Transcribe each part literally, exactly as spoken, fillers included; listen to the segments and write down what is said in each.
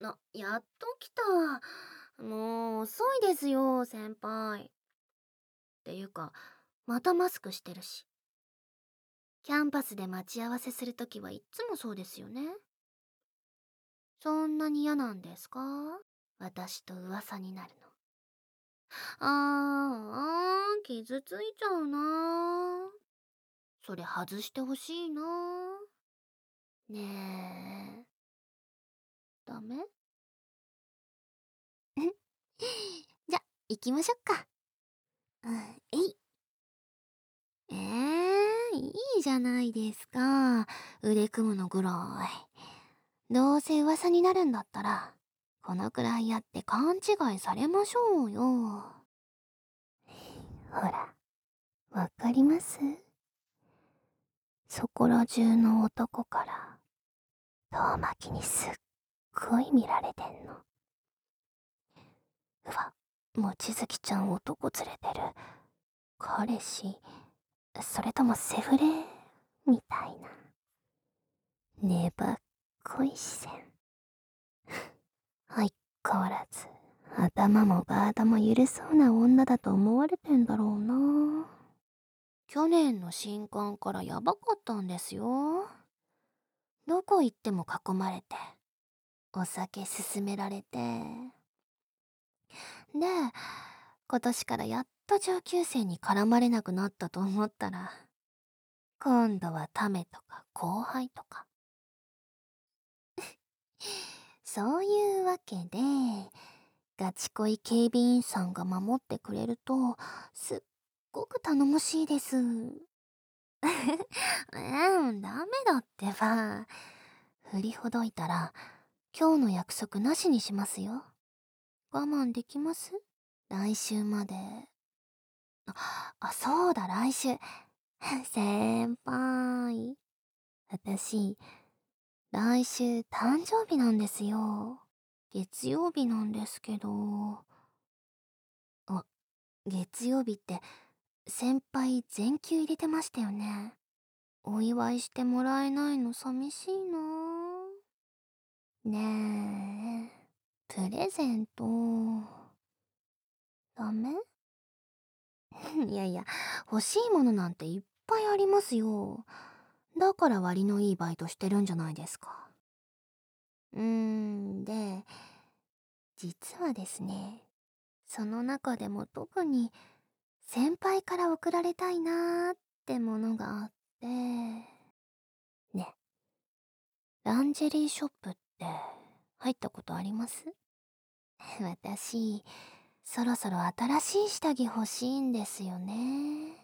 な、やっと来た。もう、遅いですよ、先輩。っていうか、またマスクしてるし。キャンパスで待ち合わせするときはいっつもそうですよね。そんなに嫌なんですか？私と噂になるの。あーあー、傷ついちゃうな。それ外してほしいな。ねえ、ダメ？じゃ、行きましょっか。うん、えい。えー、いいじゃないですか。腕組むのぐらい。どうせ噂になるんだったら、このくらいやって勘違いされましょうよ。ほら、わかります？そこら中の男から、遠巻きにすっごい見られてんの。うわ、望月ちゃん男連れてる。彼氏、それともセフレみたいな。粘っこい視線。相変わらず、頭もガードも緩そうな女だと思われてんだろうな。去年の新刊からヤバかったんですよ。どこ行っても囲まれて、お酒勧められて。で、今年からやっと上級生に絡まれなくなったと思ったら、今度はタメとか後輩とか。そういうわけで、ガチ恋警備員さんが守ってくれると、すっごく頼もしいです。うん、ダメだってば。振りほどいたら、今日の約束なしにしますよ。我慢できます？来週まで。あ、あ、そうだ、来週。先輩。私、来週誕生日なんですよ。月曜日なんですけど。あ、月曜日って先輩全休入れてましたよね。お祝いしてもらえないの寂しいなぁ。ねえ、プレゼント、ダメ？いやいや、欲しいものなんていっぱいありますよ。だから割のいいバイトしてるんじゃないですか。うーん、で、実はですね、その中でも特に先輩から贈られたいなーってものがあって、ね、ランジェリーショップって入ったことあります？私、そろそろ新しい下着欲しいんですよね。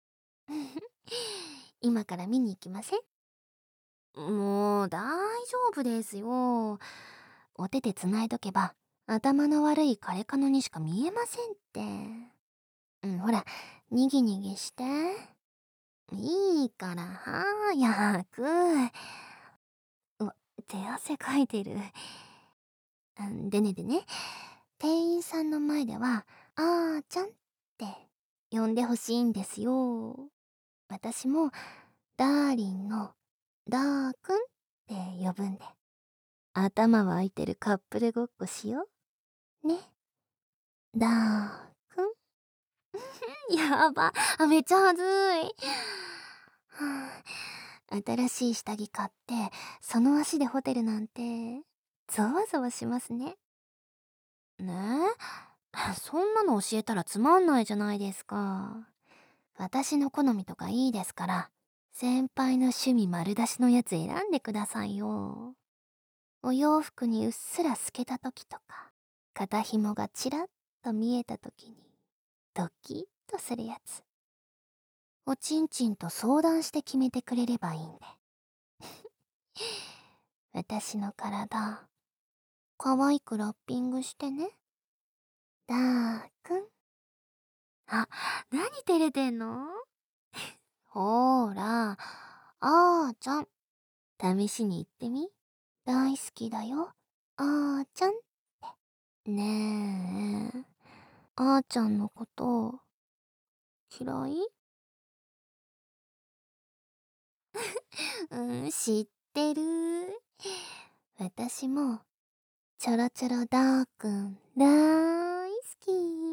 今から見に行きません？もう大丈夫ですよ。お手手繋いどけば頭の悪い枯れカノにしか見えませんって。うん、ほら、にぎにぎして。いいから早く。うわ、手汗かいてる。うんでねでね、店員さんの前では、あーちゃんって呼んでほしいんですよ。私も、ダーリンの、ダーくんって呼ぶんで。頭湧いてるカップルごっこしよう。ね。ダーくん。やば。あ、めっちゃはずい。はあ、新しい下着買って、その足でホテルなんて、ゾワゾワしますね。ねえ、そんなの教えたらつまんないじゃないですか。私の好みとかいいですから、先輩の趣味丸出しのやつ選んでくださいよ。お洋服にうっすら透けた時とか、肩紐がちらっと見えた時に、ドキッとするやつ。おちんちんと相談して決めてくれればいいんで。私の体、可愛くラッピングしてね。ダーくん。あ、何照れてんの？ほーら、あーちゃん。試しに言ってみ。大好きだよ。あーちゃんって。ねえ、あーちゃんのこと嫌い？うん、知ってる。私もチョロチョロダーくん、だーいすき。